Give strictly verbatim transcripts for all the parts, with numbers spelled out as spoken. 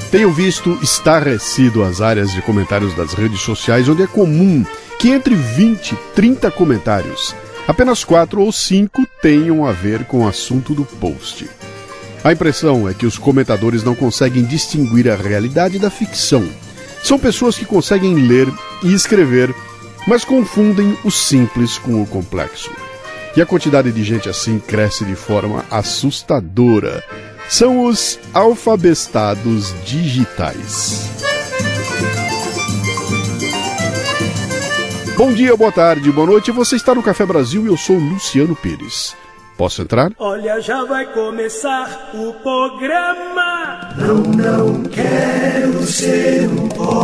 Tenho visto estarrecido as áreas de comentários das redes sociais, onde é comum que entre vinte e trinta comentários, apenas quatro ou cinco tenham a ver com o assunto do post. A impressão é que os comentadores não conseguem distinguir a realidade da ficção. São pessoas que conseguem ler e escrever, mas confundem o simples com o complexo. E a quantidade de gente assim cresce de forma assustadora. São os alfabestados digitais. Bom dia, boa tarde, boa noite. Você está no Café Brasil e eu sou Luciano Pires. Posso entrar? Olha, já vai começar o programa. Não, não quero ser um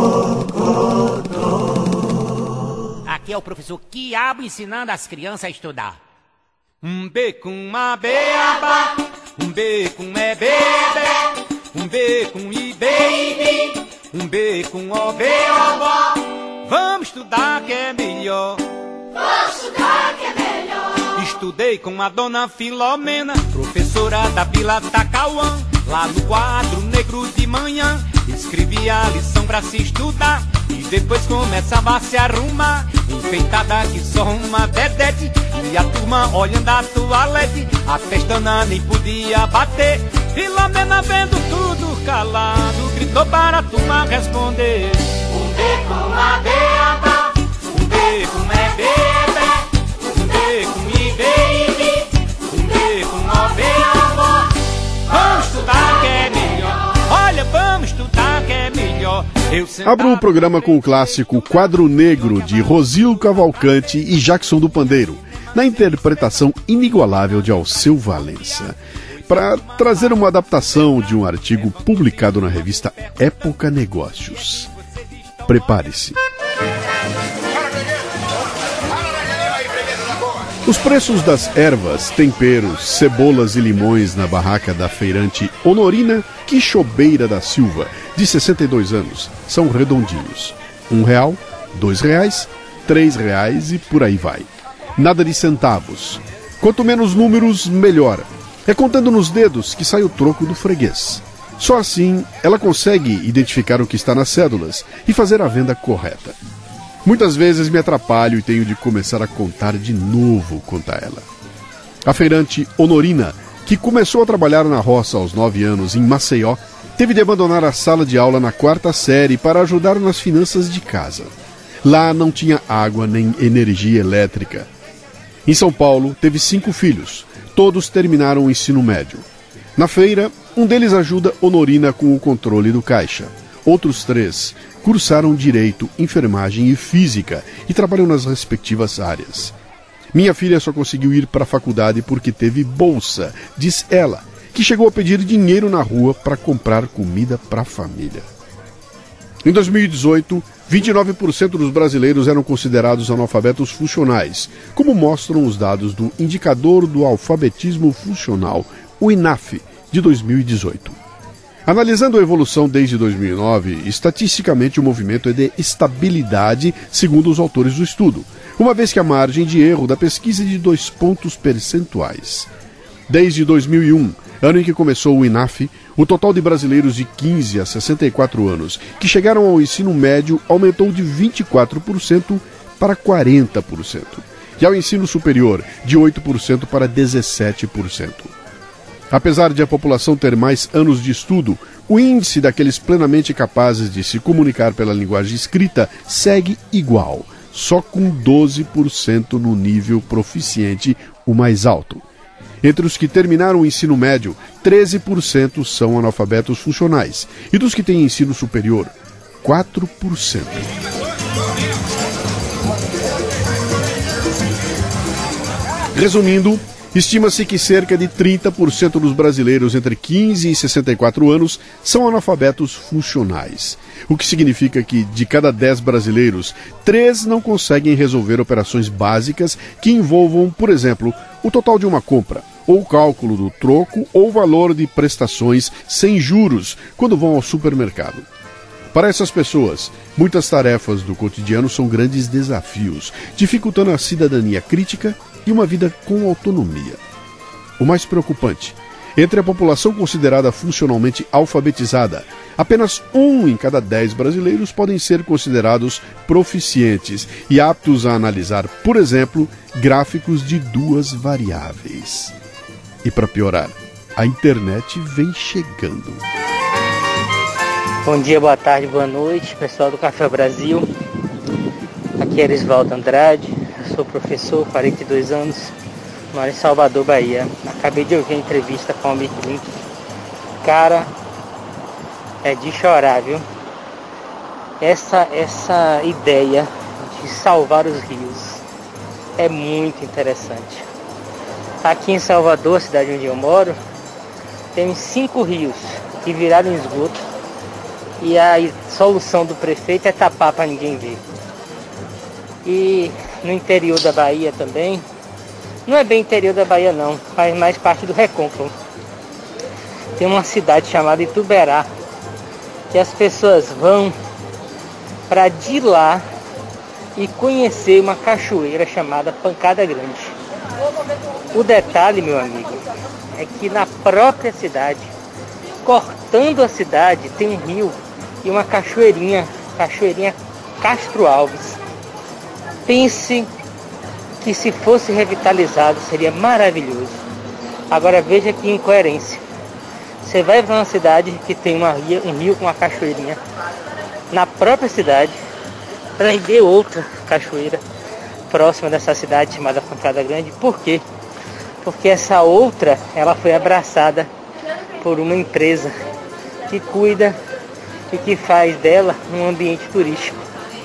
bocodó. Aqui é o professor Quiabo ensinando as crianças a estudar. Um B com uma beaba, um B com é bebê, um B com I baby, um B com O B obó. Vamos estudar que é melhor. Vamos estudar que é melhor. Estudei com a dona Filomena, professora da Vila Tacauã. Lá no quadro negro de manhã, escrevia a lição pra se estudar. E depois começava a se arrumar, enfeitada que só uma vedete. E a turma olhando a toalete, a pestana nem podia bater. Filomena vendo tudo calado, gritou para a turma responder. Um B com a beaba, um B com é bebê, um B com I baby, um B com O B obó. Vamos estudar que é melhor. Olha, vamos estudar que é melhor. Eu Abro o programa com o clássico Quadro Negro de Rosílio Cavalcante e Jackson do Pandeiro, na interpretação inigualável de Alceu Valença, para trazer uma adaptação de um artigo publicado na revista Época Negócios. Prepare-se. Os preços das ervas, temperos, cebolas e limões na barraca da feirante Honorina Quixobeira da Silva, de sessenta e dois anos, são redondinhos. Um real, dois reais, três reais e por aí vai. Nada de centavos. Quanto menos números, melhor. É contando nos dedos que sai o troco do freguês. Só assim ela consegue identificar o que está nas cédulas e fazer a venda correta. Muitas vezes me atrapalho e tenho de começar a contar de novo, conta ela. A feirante Honorina, que começou a trabalhar na roça aos nove anos em Maceió, teve de abandonar a sala de aula na quarta série para ajudar nas finanças de casa. Lá não tinha água nem energia elétrica. Em São Paulo, teve cinco filhos. Todos terminaram o ensino médio. Na feira, um deles ajuda Honorina com o controle do caixa. Outros três cursaram Direito, Enfermagem e Física e trabalham nas respectivas áreas. Minha filha só conseguiu ir para a faculdade porque teve bolsa, diz ela, que chegou a pedir dinheiro na rua para comprar comida para a família. Em dois mil e dezoito, vinte e nove por cento dos brasileiros eram considerados analfabetos funcionais, como mostram os dados do Indicador do Alfabetismo Funcional, o I N A F, de dois mil e dezoito. Analisando a evolução desde dois mil e nove, estatisticamente o movimento é de estabilidade, segundo os autores do estudo, uma vez que a margem de erro da pesquisa é de dois pontos percentuais. Desde dois mil e um, ano em que começou o I N A F, o total de brasileiros de quinze a sessenta e quatro anos que chegaram ao ensino médio aumentou de vinte e quatro por cento para quarenta por cento, e ao ensino superior, de oito por cento para dezessete por cento. Apesar de a população ter mais anos de estudo, o índice daqueles plenamente capazes de se comunicar pela linguagem escrita segue igual, só com doze por cento no nível proficiente, o mais alto. Entre os que terminaram o ensino médio, treze por cento são analfabetos funcionais, e dos que têm ensino superior, quatro por cento. Resumindo, estima-se que cerca de trinta por cento dos brasileiros entre quinze e sessenta e quatro anos são analfabetos funcionais, o que significa que, de cada dez brasileiros, três não conseguem resolver operações básicas que envolvam, por exemplo, o total de uma compra, ou o cálculo do troco ou valor de prestações sem juros quando vão ao supermercado. Para essas pessoas, muitas tarefas do cotidiano são grandes desafios, dificultando a cidadania crítica e uma vida com autonomia. O mais preocupante, entre a população considerada funcionalmente alfabetizada, Apenas um em cada dez brasileiros podem ser considerados proficientes e aptos a analisar, por exemplo, gráficos de duas variáveis. E para piorar, a internet vem chegando. Bom dia, boa tarde, boa noite, pessoal do Café Brasil. Aqui é Erisvaldo Andrade, sou professor, quarenta e dois anos, moro em Salvador, Bahia. Acabei de ouvir a entrevista com o Almir Klink. Cara, é de chorar, viu? Essa, essa ideia de salvar os rios é muito interessante. Aqui em Salvador, a cidade onde eu moro, tem cinco rios que viraram esgoto e a solução do prefeito é tapar para ninguém ver. E no interior da Bahia também, não é bem interior da Bahia não, faz mais parte do Recôncavo. Tem uma cidade chamada Ituberá, que as pessoas vão para de lá e conhecer uma cachoeira chamada Pancada Grande. O detalhe, meu amigo, é que na própria cidade, cortando a cidade, tem um rio e uma cachoeirinha, cachoeirinha Castro Alves. Pense que se fosse revitalizado seria maravilhoso. Agora veja que incoerência. Você vai para uma cidade que tem uma ria, um rio com uma cachoeirinha na própria cidade, para ver outra cachoeira próxima dessa cidade chamada Pancada Grande. Por quê? Porque essa outra, ela foi abraçada por uma empresa que cuida e que faz dela um ambiente turístico.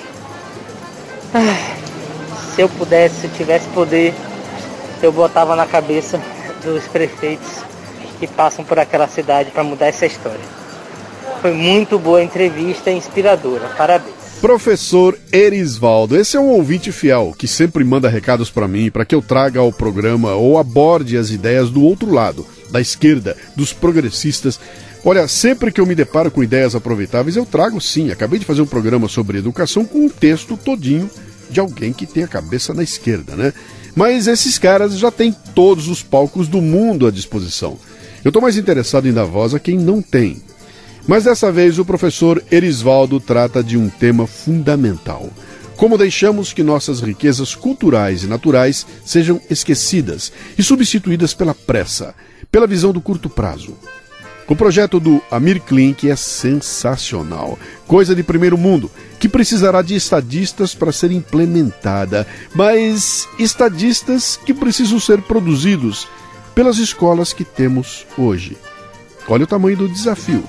Ah, se eu pudesse, se eu tivesse poder, eu botava na cabeça dos prefeitos que passam por aquela cidade para mudar essa história. Foi muito boa a entrevista, inspiradora. Parabéns. Professor Erisvaldo, esse é um ouvinte fiel que sempre manda recados para mim, para que eu traga ao programa ou aborde as ideias do outro lado, da esquerda, dos progressistas. Olha, sempre que eu me deparo com ideias aproveitáveis, eu trago sim. Acabei de fazer um programa sobre educação com um texto todinho de alguém que tem a cabeça na esquerda, né? Mas esses caras já têm todos os palcos do mundo à disposição. Eu estou mais interessado em dar voz a quem não tem. Mas dessa vez o professor Erisvaldo trata de um tema fundamental. Como deixamos que nossas riquezas culturais e naturais sejam esquecidas e substituídas pela pressa, pela visão do curto prazo. O projeto do Almir Klink é sensacional, coisa de primeiro mundo, que precisará de estadistas para ser implementada, mas estadistas que precisam ser produzidos pelas escolas que temos hoje. Olha o tamanho do desafio.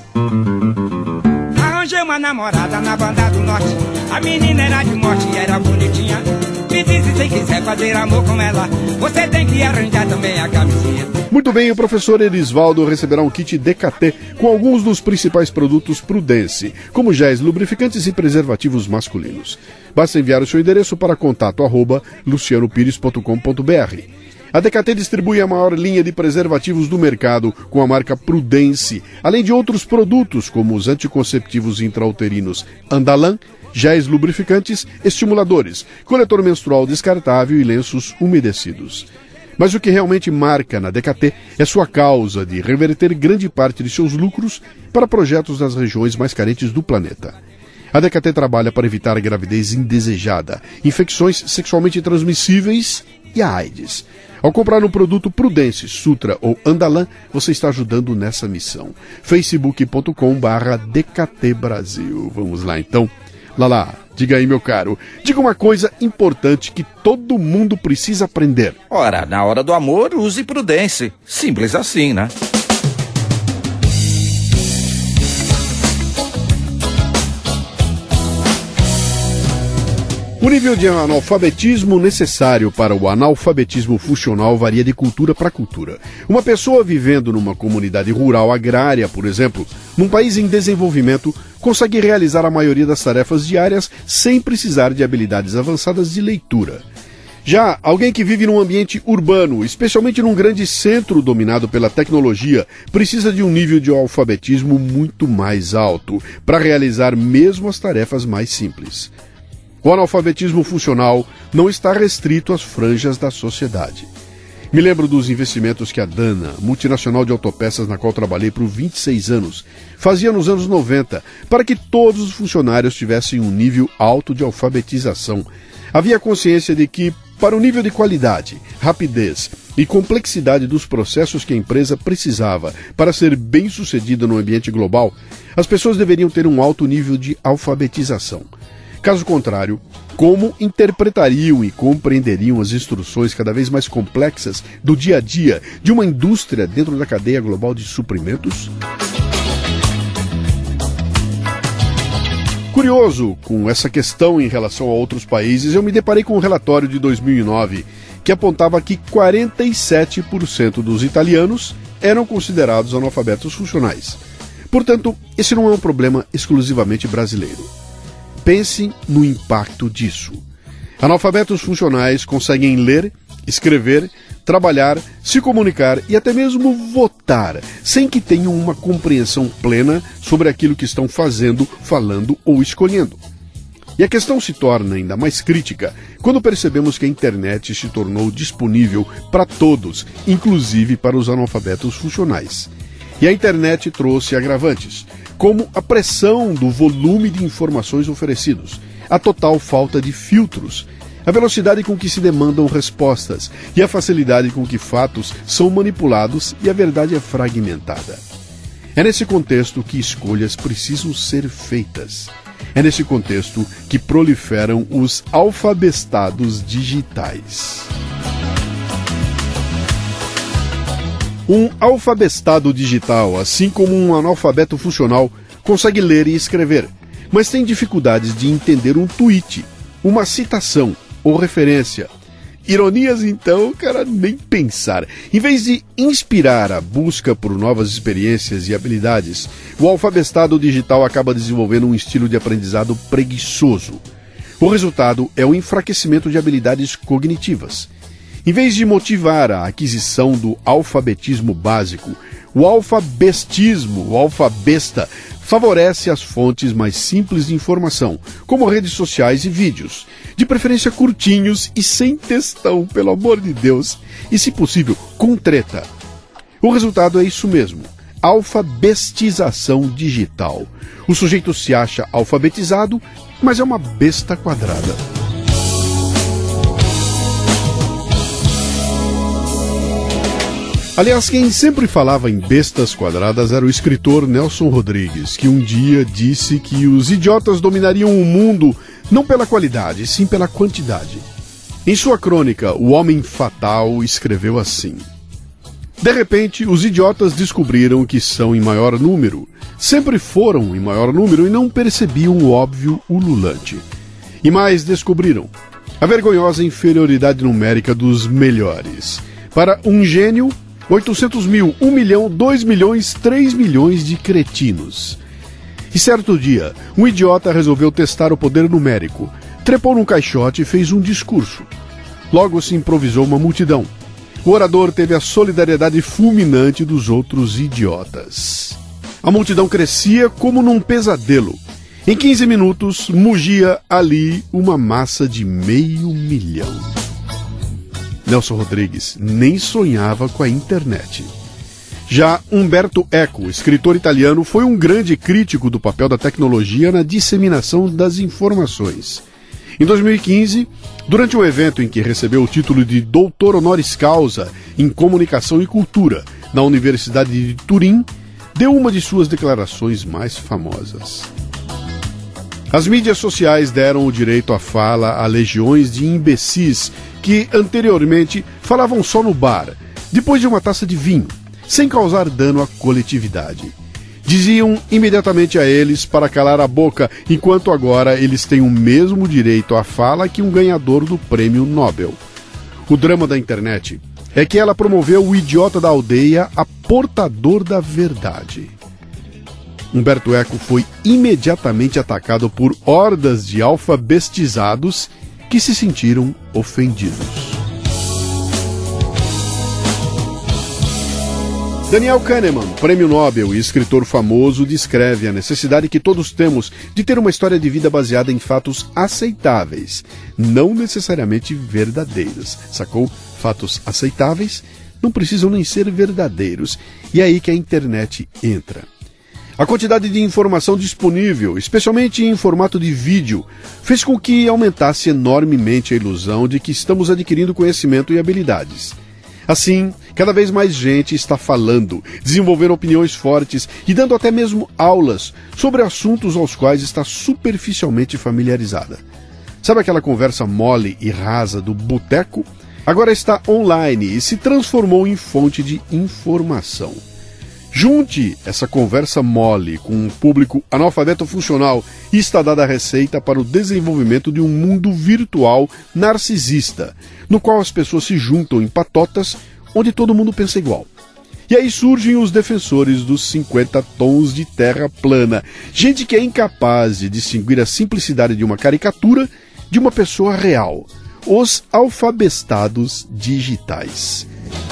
Arranjei uma namorada na banda do norte. A menina era de morte e era bonitinha. Me disse se quiser fazer amor com ela, você tem que arranjar também a camisinha. Muito bem, o professor Erisvaldo receberá um kit D K T com alguns dos principais produtos Prudence, como géis, lubrificantes e preservativos masculinos. Basta enviar o seu endereço para contato arroba luciano pires ponto com ponto b r. A D K T distribui a maior linha de preservativos do mercado com a marca Prudence, além de outros produtos como os anticonceptivos intrauterinos Andalan, géis lubrificantes, estimuladores, coletor menstrual descartável e lenços umedecidos. Mas o que realmente marca na D K T é sua causa de reverter grande parte de seus lucros para projetos nas regiões mais carentes do planeta. A D K T trabalha para evitar a gravidez indesejada, infecções sexualmente transmissíveis e a AIDS. Ao comprar um produto Prudence, Sutra ou Andalan, você está ajudando nessa missão. facebook ponto com barra D K T Brasil. Vamos lá então. Lala, diga aí, meu caro. Diga uma coisa importante que todo mundo precisa aprender. Ora, na hora do amor, use Prudence. Simples assim, né? O nível de analfabetismo necessário para o analfabetismo funcional varia de cultura para cultura. Uma pessoa vivendo numa comunidade rural agrária, por exemplo, num país em desenvolvimento, consegue realizar a maioria das tarefas diárias sem precisar de habilidades avançadas de leitura. Já alguém que vive num ambiente urbano, especialmente num grande centro dominado pela tecnologia, precisa de um nível de alfabetismo muito mais alto para realizar mesmo as tarefas mais simples. O analfabetismo funcional não está restrito às franjas da sociedade. Me lembro dos investimentos que a Dana, multinacional de autopeças na qual trabalhei por vinte e seis anos, fazia nos anos noventa para que todos os funcionários tivessem um nível alto de alfabetização. Havia consciência de que, para o nível de qualidade, rapidez e complexidade dos processos que a empresa precisava para ser bem-sucedida no ambiente global, as pessoas deveriam ter um alto nível de alfabetização. Caso contrário, como interpretariam e compreenderiam as instruções cada vez mais complexas do dia a dia de uma indústria dentro da cadeia global de suprimentos? Curioso com essa questão em relação a outros países, eu me deparei com um relatório de dois mil e nove que apontava que quarenta e sete por cento dos italianos eram considerados analfabetos funcionais. Portanto, esse não é um problema exclusivamente brasileiro. Pense no impacto disso. Analfabetos funcionais conseguem ler, escrever, trabalhar, se comunicar e até mesmo votar, sem que tenham uma compreensão plena sobre aquilo que estão fazendo, falando ou escolhendo. E a questão se torna ainda mais crítica quando percebemos que a internet se tornou disponível para todos, inclusive para os analfabetos funcionais. E a internet trouxe agravantes, como a pressão do volume de informações oferecidos, a total falta de filtros, a velocidade com que se demandam respostas e a facilidade com que fatos são manipulados e a verdade é fragmentada. É nesse contexto que escolhas precisam ser feitas. É nesse contexto que proliferam os alfabestados digitais. Um alfabestado digital, assim como um analfabeto funcional, consegue ler e escrever, mas tem dificuldades de entender um tweet, uma citação ou referência. Ironias, então, cara, nem pensar. Em vez de inspirar a busca por novas experiências e habilidades, o alfabestado digital acaba desenvolvendo um estilo de aprendizado preguiçoso. O resultado é o enfraquecimento de habilidades cognitivas. Em vez de motivar a aquisição do alfabetismo básico, o alfabestismo, o alfabesta, favorece as fontes mais simples de informação, como redes sociais e vídeos, de preferência curtinhos e sem textão, pelo amor de Deus, e se possível, com treta. O resultado é isso mesmo, alfabestização digital. O sujeito se acha alfabetizado, mas é uma besta quadrada. Aliás, quem sempre falava em bestas quadradas era o escritor Nelson Rodrigues, que um dia disse que os idiotas dominariam o mundo não pela qualidade, sim pela quantidade. Em sua crônica, O Homem Fatal escreveu assim: de repente, os idiotas descobriram que são em maior número, sempre foram em maior número e não percebiam o óbvio ululante. E mais descobriram a vergonhosa inferioridade numérica dos melhores. Para um gênio, oitocentos mil, um milhão, dois milhões, três milhões de cretinos. E certo dia, um idiota resolveu testar o poder numérico, trepou num caixote e fez um discurso. Logo se improvisou uma multidão. O orador teve a solidariedade fulminante dos outros idiotas. A multidão crescia como num pesadelo. Em quinze minutos, mugia ali uma massa de meio milhão. Nelson Rodrigues nem sonhava com a internet. Já Umberto Eco, escritor italiano, foi um grande crítico do papel da tecnologia na disseminação das informações. Em dois mil e quinze, durante um evento em que recebeu o título de doutor honoris causa em comunicação e cultura na Universidade de Turim, deu uma de suas declarações mais famosas. As mídias sociais deram o direito à fala a legiões de imbecis que anteriormente falavam só no bar, depois de uma taça de vinho, sem causar dano à coletividade. Diziam imediatamente a eles para calar a boca, enquanto agora eles têm o mesmo direito à fala que um ganhador do prêmio Nobel. O drama da internet é que ela promoveu o idiota da aldeia a portador da verdade. Umberto Eco foi imediatamente atacado por hordas de alfabestizados que se sentiram ofendidos. Daniel Kahneman, prêmio Nobel e escritor famoso, descreve a necessidade que todos temos de ter uma história de vida baseada em fatos aceitáveis, não necessariamente verdadeiros. Sacou? Fatos aceitáveis não precisam nem ser verdadeiros. E é aí que a internet entra. A quantidade de informação disponível, especialmente em formato de vídeo, fez com que aumentasse enormemente a ilusão de que estamos adquirindo conhecimento e habilidades. Assim, cada vez mais gente está falando, desenvolvendo opiniões fortes e dando até mesmo aulas sobre assuntos aos quais está superficialmente familiarizada. Sabe aquela conversa mole e rasa do boteco? Agora está online e se transformou em fonte de informação. Junte essa conversa mole com um público analfabeto funcional e está dada a receita para o desenvolvimento de um mundo virtual narcisista, no qual as pessoas se juntam em patotas onde todo mundo pensa igual. E aí surgem os defensores dos cinquenta tons de terra plana, gente que é incapaz de distinguir a simplicidade de uma caricatura de uma pessoa real, os alfabestados digitais.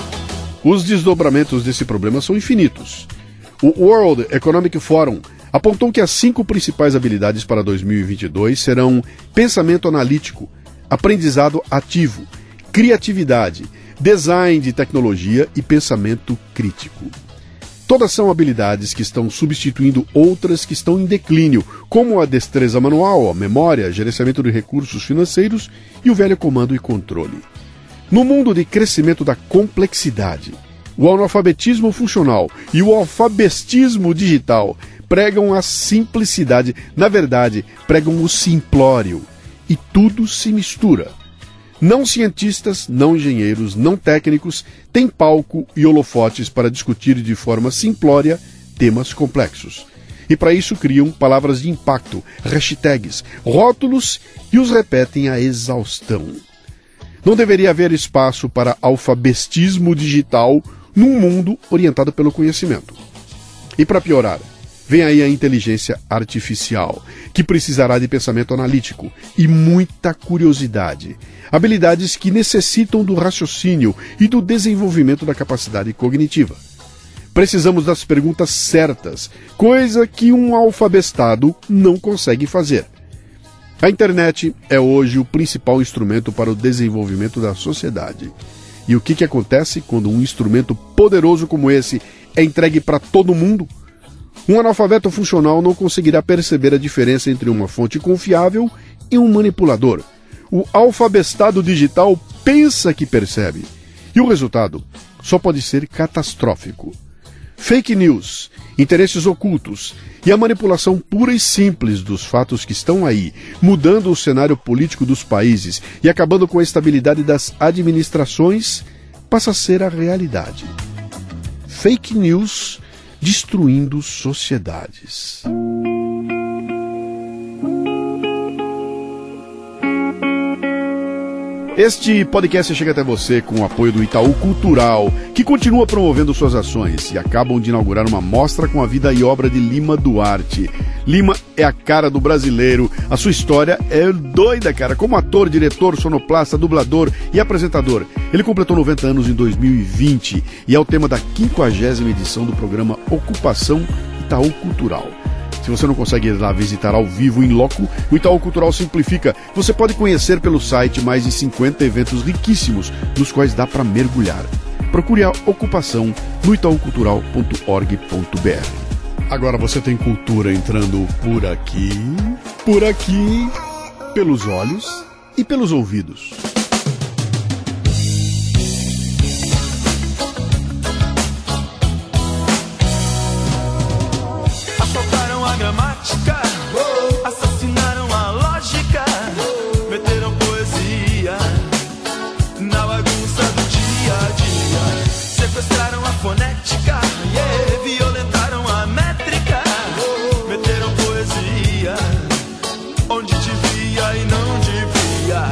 Os desdobramentos desse problema são infinitos. O World Economic Forum apontou que as cinco principais habilidades para dois mil e vinte e dois serão pensamento analítico, aprendizado ativo, criatividade, design de tecnologia e pensamento crítico. Todas são habilidades que estão substituindo outras que estão em declínio, como a destreza manual, a memória, gerenciamento de recursos financeiros e o velho comando e controle. No mundo de crescimento da complexidade, o analfabetismo funcional e o alfabestismo digital pregam a simplicidade, na verdade, pregam o simplório, e tudo se mistura. Não cientistas, não engenheiros, não técnicos têm palco e holofotes para discutir de forma simplória temas complexos. E para isso criam palavras de impacto, hashtags, rótulos e os repetem à exaustão. Não deveria haver espaço para alfabestismo digital num mundo orientado pelo conhecimento. E para piorar, vem aí a inteligência artificial, que precisará de pensamento analítico e muita curiosidade, habilidades que necessitam do raciocínio e do desenvolvimento da capacidade cognitiva. Precisamos das perguntas certas, coisa que um alfabestado não consegue fazer. A internet é hoje o principal instrumento para o desenvolvimento da sociedade. E o que, que acontece quando um instrumento poderoso como esse é entregue para todo mundo? Um analfabeto funcional não conseguirá perceber a diferença entre uma fonte confiável e um manipulador. O alfabestado digital pensa que percebe. E o resultado só pode ser catastrófico. Fake news, interesses ocultos e a manipulação pura e simples dos fatos que estão aí, mudando o cenário político dos países e acabando com a estabilidade das administrações, passa a ser a realidade. Fake news destruindo sociedades. Este podcast chega até você com o apoio do Itaú Cultural, que continua promovendo suas ações e acabam de inaugurar uma mostra com a vida e obra de Lima Duarte. Lima é a cara do brasileiro, a sua história é doida, cara. Como ator, diretor, sonoplasta, dublador e apresentador, ele completou noventa anos em dois mil e vinte e é o tema da quinquagésima edição do programa Ocupação Itaú Cultural. Se você não consegue ir lá visitar ao vivo, em loco, o Itaú Cultural simplifica. Você pode conhecer pelo site mais de cinquenta eventos riquíssimos, nos quais dá para mergulhar. Procure a Ocupação no itaú cultural ponto org ponto br. Agora você tem cultura entrando por aqui, por aqui, pelos olhos e pelos ouvidos. Gramática, assassinaram a lógica, meteram poesia na bagunça do dia a dia, sequestraram a fonética, yeah, violentaram a métrica, meteram poesia onde devia e não devia.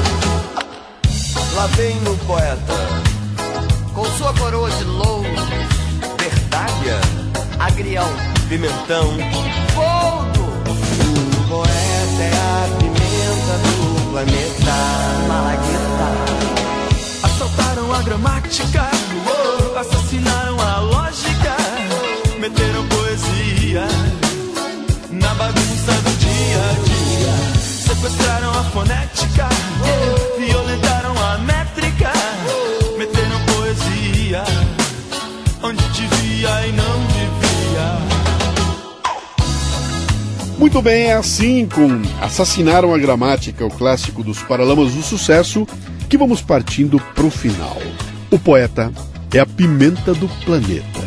Lá vem o poeta, com sua coroa de louros, verdalha, agrião, pimentão, fogo. O poeta é a pimenta do planeta Malagueta. Assaltaram a gramática, oh, assassinaram a lógica, Muito bem, é assim com Assassinaram a Gramática, o clássico dos Paralamas do Sucesso, que vamos partindo pro final. O poeta é a pimenta do planeta.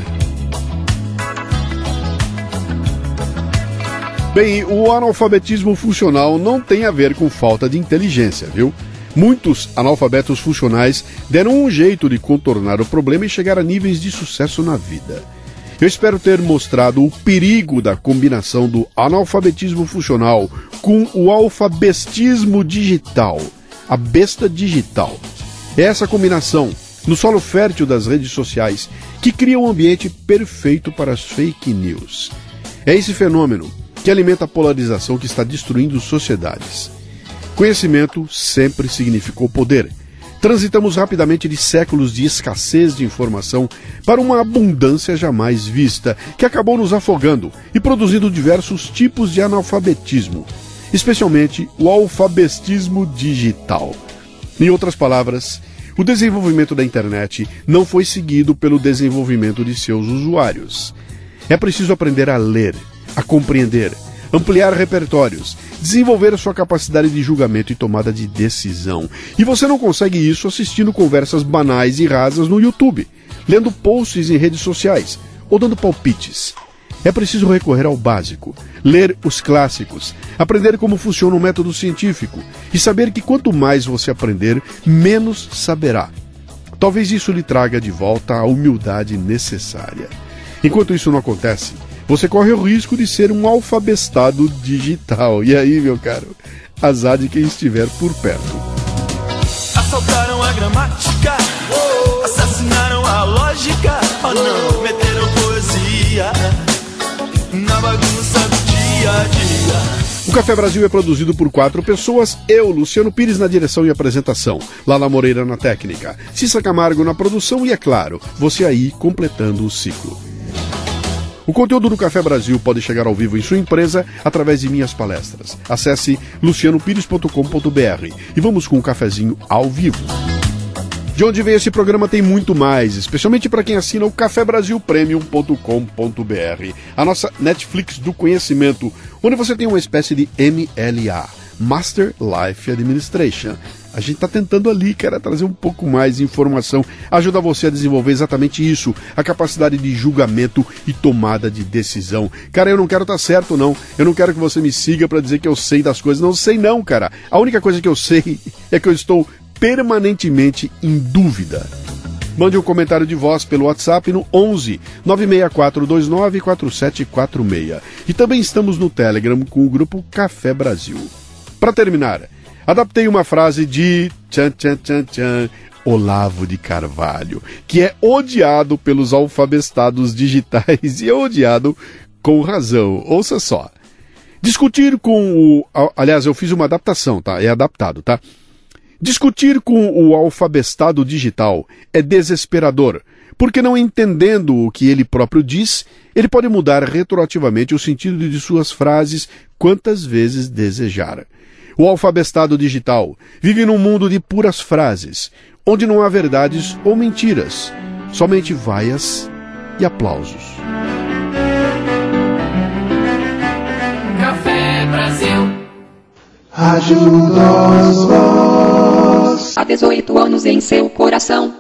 Bem, o analfabetismo funcional não tem a ver com falta de inteligência, viu? Muitos analfabetos funcionais deram um jeito de contornar o problema e chegar a níveis de sucesso na vida. Eu espero ter mostrado o perigo da combinação do analfabetismo funcional com o alfabestismo digital, a besta digital. É essa combinação, no solo fértil das redes sociais, que cria um ambiente perfeito para as fake news. É esse fenômeno que alimenta a polarização que está destruindo sociedades. Conhecimento sempre significou poder. Transitamos rapidamente de séculos de escassez de informação para uma abundância jamais vista, que acabou nos afogando e produzindo diversos tipos de analfabetismo, especialmente o alfabestismo digital. Em outras palavras, o desenvolvimento da internet não foi seguido pelo desenvolvimento de seus usuários. É preciso aprender a ler, a compreender, ampliar repertórios, desenvolver a sua capacidade de julgamento e tomada de decisão. E você não consegue isso assistindo conversas banais e rasas no YouTube, lendo posts em redes sociais ou dando palpites. É preciso recorrer ao básico, ler os clássicos, aprender como funciona o método científico e saber que quanto mais você aprender, menos saberá. Talvez isso lhe traga de volta a humildade necessária. Enquanto isso não acontece, você corre o risco de ser um alfabestado digital. E aí, meu caro, azar de quem estiver por perto. Assaltaram a gramática, oh, assassinaram a lógica, oh não, meteram poesia na bagunça do dia a dia. O Café Brasil é produzido por quatro pessoas, eu, Luciano Pires, na direção e apresentação, Lala Moreira na técnica, Cissa Camargo na produção e, é claro, você aí completando o ciclo. O conteúdo do Café Brasil pode chegar ao vivo em sua empresa através de minhas palestras. Acesse luciano pires ponto com ponto b r e vamos com um cafezinho ao vivo. De onde vem esse programa tem muito mais, especialmente para quem assina o café brasil premium ponto com ponto b r, a nossa Netflix do conhecimento, onde você tem uma espécie de M L A, Master Life Administration. A gente está tentando ali, cara, trazer um pouco mais de informação, ajuda você a desenvolver exatamente isso, a capacidade de julgamento e tomada de decisão. Cara, eu não quero estar certo, não. Eu não quero que você me siga para dizer que eu sei das coisas. Não sei não, cara. A única coisa que eu sei é que eu estou permanentemente em dúvida. Mande um comentário de voz pelo WhatsApp no onze, nove seis quatro dois nove, quatro sete quatro seis. E também estamos no Telegram com o grupo Café Brasil. Para terminar, adaptei uma frase de tchan, tchan, tchan, tchan, Olavo de Carvalho, que é odiado pelos alfabestados digitais e é odiado com razão. Ouça só. Discutir com o... Aliás, eu fiz uma adaptação, tá? É adaptado, tá? Discutir com o alfabestado digital é desesperador, porque não entendendo o que ele próprio diz, ele pode mudar retroativamente o sentido de suas frases quantas vezes desejar. O alfabestado digital vive num mundo de puras frases, onde não há verdades ou mentiras, somente vaias e aplausos. Café Brasil. Rádio Nós Voz. Há dezoito anos em seu coração.